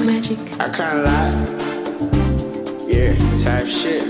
magic. I can't lie. Yeah, type shit.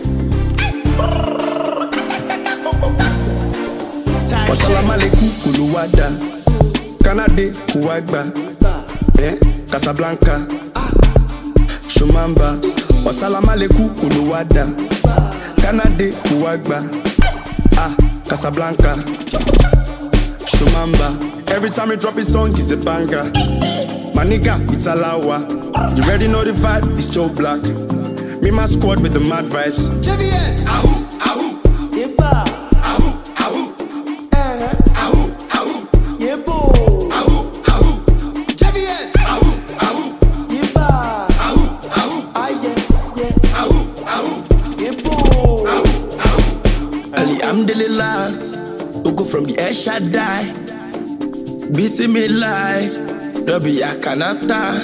Wassalamu alaikum kuluwada. Kanade kuwagba. Casablanca. Shumamba. Wassalamu alaikum kuluwada. Kanade kuwagba. Casablanca. Shumamba. Every time you drop a song, it's a banger. My nigga, it's a lawa. You already know the vibe, it's Joe Black. Me my squad with the mad vibes. JVS. Ahoo, ahoo. Yepa. Ahoo, ahoo. Ahoo, ahoo. Yepo. Ahoo, ahoo. JVS. Ahoo, ahoo. Yepa. Ahoo, ahoo. Aye, yeah. Ahoo, ahoo. Yepo. Ahoo, ahoo. Alhamdulillah, who go from the air Shaddai. Bismillah, Rabbi Akanata.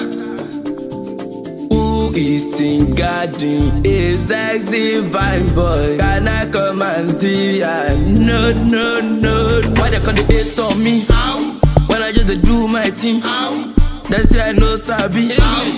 Who is in garden? A sexy fine boy. Can I come and see? No. Why they call the hate on me? Ahoo, When I just dey do my thing. ahoo. That's why I know Sabi.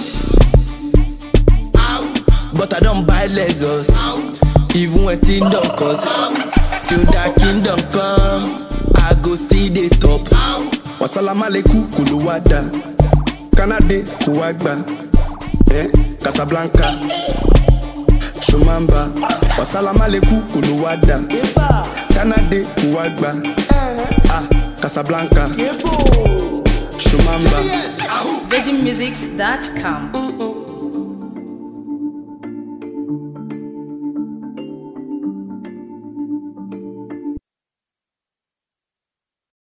Ahoo, But I don't buy Lexus. ahoo. Even when things don't cost. Till that kingdom come, I go still the top. Wassalamu alaikum kuluwada. Kanade kuwagba. Casablanca. Shumamba. Wassalamu alaikum kuluwada. Yepa. Kanade kuwagba. Casablanca. Yepo. Shumamba. JVS. Ahoo. VeggieMusics.com.